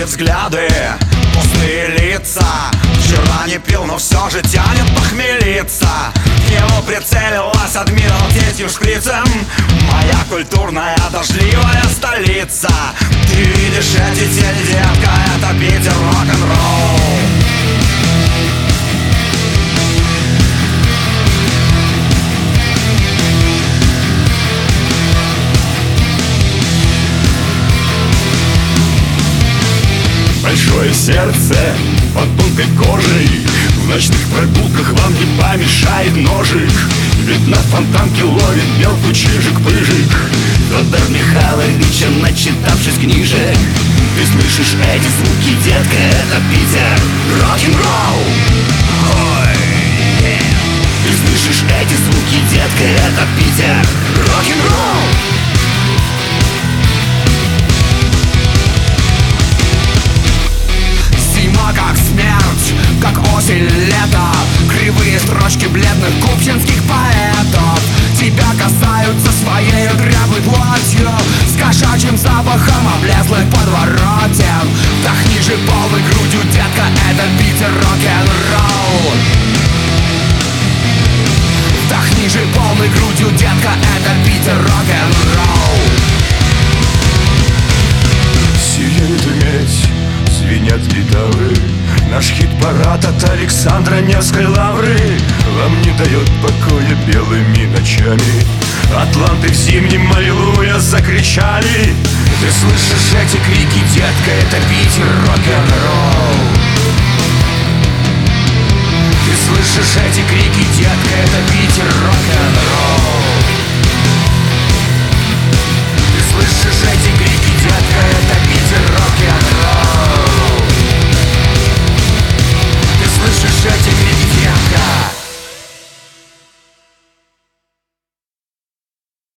Пустые взгляды, пустые лица. Вчера не пил, но все же тянет похмелиться. В него прицелилась адмирал 10 шприцем. Моя культурная дождливая столица. Ты видишь эти тени, детка, это Питер, рок-н-ролл. Большое сердце под тонкой кожей. В ночных прогулках вам не помешает ножик. Ведь на фонтанке ловит мелкую чижик-пыжик. Федор Михайлович, начитавшись книжек. Ты слышишь эти звуки, детка, это Питер, рок-н-ролл. Ты слышишь эти звуки, детка, это Питер, рок-н-ролл. Как смерть, как осень, лето. Кривые строчки бледных купчинских поэтов тебя касаются своей дряблой плотью, с кошачьим запахом облезлых подворотен. Вдохни же полной грудью, детка, это Питер, рок-н-ролл. Вдохни же полной грудью, детка, это Питер, рок-н-ролл. Сияет медь, звенят гитары. Наш хит-парад от Александра Невской лавры вам не дает покоя белыми ночами. Атланты в зимнем аллилуйя закричали. Ты слышишь эти крики, детка, это Питер, рок-н-ролл. Ты слышишь эти крики,